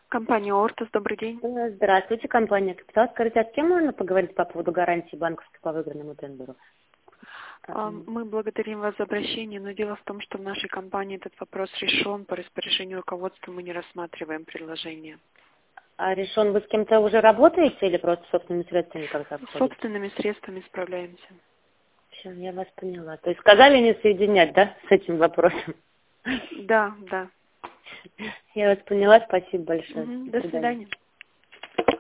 Компания Ортос, добрый день. Здравствуйте, компания Капитал. Скажите, а с кем можно поговорить по поводу гарантии банковской по выигранному тендеру? Мы благодарим вас за обращение, но дело в том, что в нашей компании этот вопрос решен. По распоряжению руководства мы не рассматриваем предложение. А решен, вы с кем-то уже работаете или просто собственными средствами как-то обходите? Собственными средствами справляемся. Все, я вас поняла. То есть сказали не соединять, да, с этим вопросом? Да, да. Я вас поняла, спасибо большое. До свидания.